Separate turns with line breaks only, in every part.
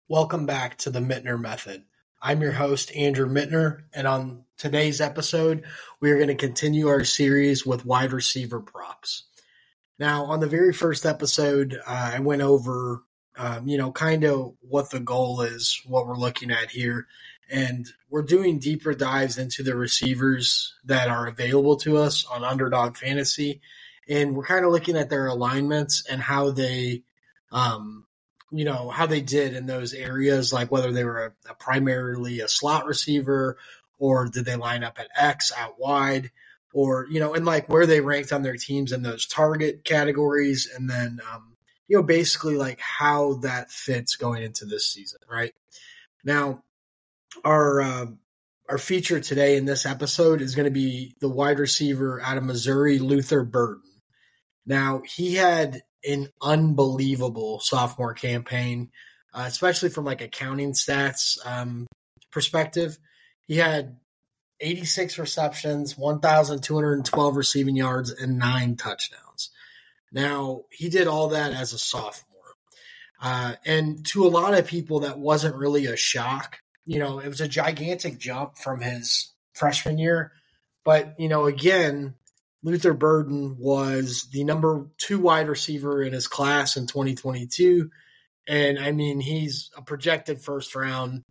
Welcome back to the Mittner Method. I'm your host, Andrew Mittner, and on today's episode, we are going to continue our series with wide receiver props. Now, on the very first episode, I went over, kind of what the goal is, what we're looking at here, and we're doing deeper dives into the receivers that are available to us on Underdog Fantasy, and we're kind of looking at their alignments and how they how they did in those areas, like whether they were primarily a slot receiver or did they line up at X out wide or, and like where they ranked on their teams in those target categories. And then, basically like how that fits going into this season, right? Now, our feature today in this episode is going to be the wide receiver out of Missouri, Luther Burden. Now, he had an unbelievable sophomore campaign, especially from like a counting stats perspective. He had 86 receptions, 1,212 receiving yards, and 9 touchdowns. Now, he did all that as a sophomore. And to a lot of people, that wasn't really a shock. It was a gigantic jump from his freshman year. But, again, Luther Burden was the number 2 wide receiver in his class in 2022. And I mean, he's a projected first round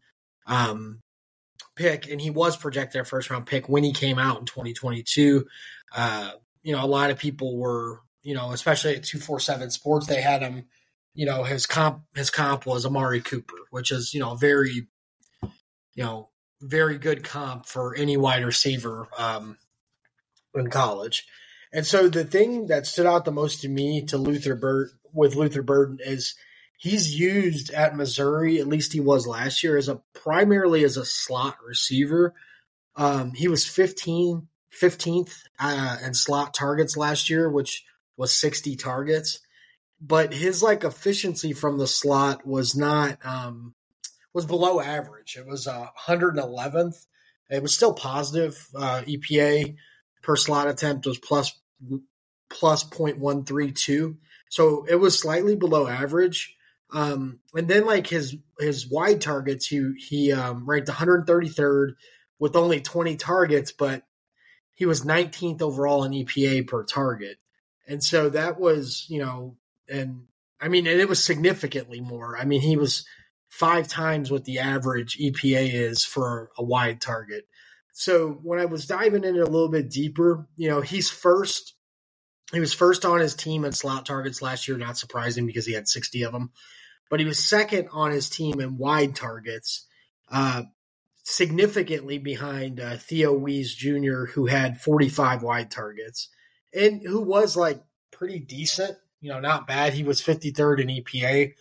pick, and he was projected a first round pick when he came out in 2022. A lot of people were, especially at 247 Sports, they had him, his comp was Amari Cooper, which is, very good comp for any wide receiver in college. And so the thing that stood out the most to me with Luther Burden is he's used at Missouri, at least he was last year, primarily as a slot receiver. He was 15th in slot targets last year, which was 60 targets. But his efficiency from the slot was not was below average. It was 111th. It was still positive. EPA per slot attempt was plus 0.132. So it was slightly below average. And then his wide targets, he ranked 133rd with only 20 targets, but he was 19th overall in EPA per target. And so that was, and it was significantly more. I mean, he was 5 times what the average EPA is for a wide target. So when I was diving in it a little bit deeper, he was first on his team in slot targets last year, not surprising because he had 60 of them. But he was second on his team in wide targets, significantly behind Theo Wease Jr., who had 45 wide targets and who was pretty decent, not bad. He was 53rd in EPA,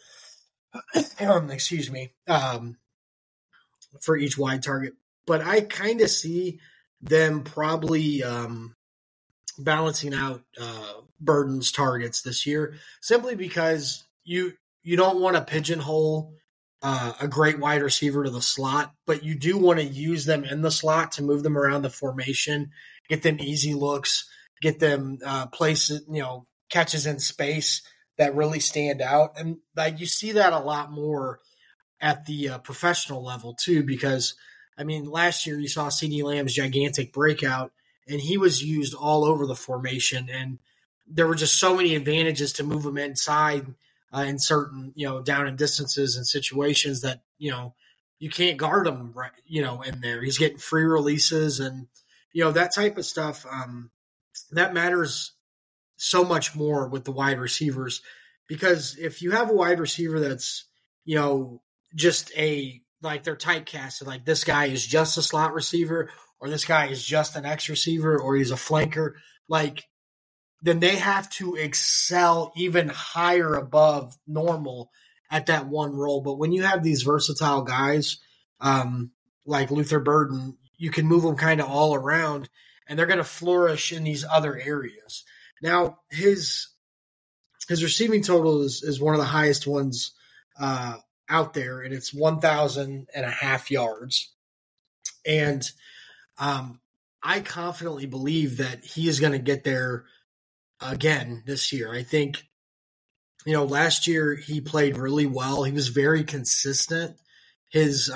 for each wide target. But I kind of see them probably balancing out Burden's targets this year, simply because you don't want to pigeonhole a great wide receiver to the slot, but you do want to use them in the slot to move them around the formation, get them easy looks, get them places, catches in space that really stand out. And you see that a lot more at the professional level too, because last year you saw CeeDee Lamb's gigantic breakout, and he was used all over the formation, and there were just so many advantages to move him inside in certain, down and distances and situations that, you can't guard him, right, in there. He's getting free releases and, that type of stuff. That matters so much more with the wide receivers, because if you have a wide receiver that's, just they're typecasted, like this guy is just a slot receiver, or this guy is just an X receiver, or he's a flanker, then they have to excel even higher above normal at that one role. But when you have these versatile guys like Luther Burden, you can move them kind of all around, and they're going to flourish in these other areas. Now, his receiving total is one of the highest ones out there, and it's 1,000.5 yards. And I confidently believe that he is going to get there again this year. I think last year he played really well. He was very consistent. His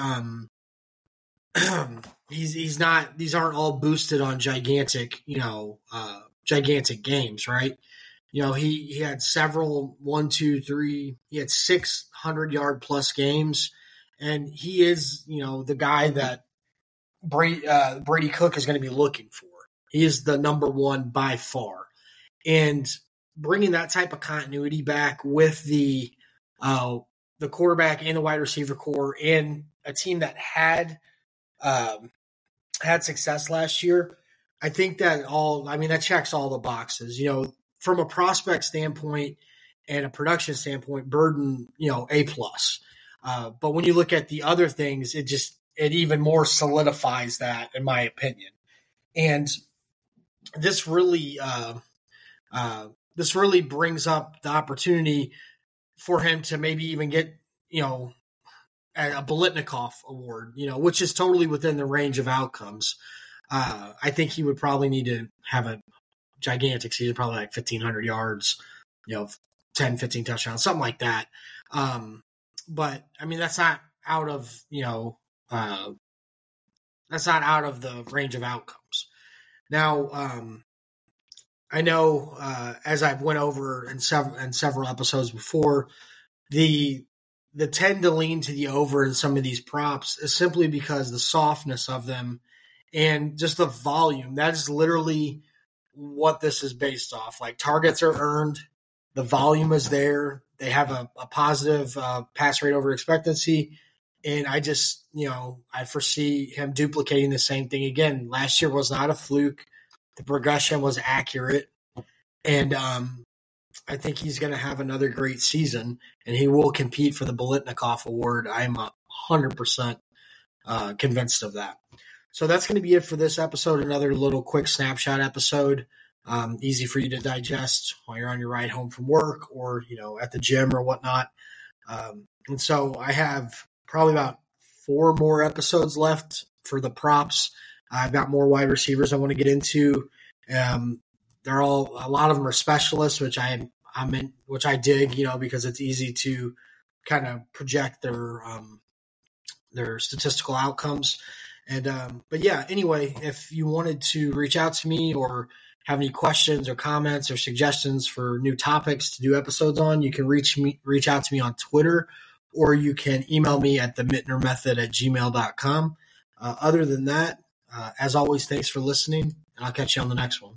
he's not, these aren't all boosted on gigantic games, right? He had several 600-yard plus games, and he is the guy that Brady Cook is going to be looking for. He is the number one by far, and bringing that type of continuity back with the quarterback and the wide receiver core and a team that had success last year, I think that checks all the boxes. From a prospect standpoint and a production standpoint, Burden, A+. But when you look at the other things, it even more solidifies that, in my opinion. And this really brings up the opportunity for him to maybe even get, a Biletnikoff award, which is totally within the range of outcomes. I think he would probably need to have a gigantic season, probably like 1,500 yards, 10, 15 touchdowns, something like that. But I mean, that's not out of, that's not out of the range of outcomes. Now, I know, as I've went over in several episodes before, the tend to lean to the over in some of these props is simply because the softness of them and just the volume. That is literally what this is based off. Like, targets are earned, the volume is there, they have a positive pass rate over expectancy, and I just, I foresee him duplicating the same thing again. Last year was not a fluke. The progression was accurate, and I think he's going to have another great season, and he will compete for the Biletnikoff Award. I'm 100% convinced of that. So that's going to be it for this episode. Another little quick snapshot episode, easy for you to digest while you're on your ride home from work or at the gym or whatnot. And so I have probably about 4 more episodes left for the props. I've got more wide receivers I want to get into. They're all, a lot of them are specialists, which I dig, because it's easy to kind of project their statistical outcomes. And, but yeah, anyway, if you wanted to reach out to me or have any questions or comments or suggestions for new topics to do episodes on, you can reach out to me on Twitter, or you can email me at themittnermethod@gmail.com. Other than that, as always, thanks for listening, and I'll catch you on the next one.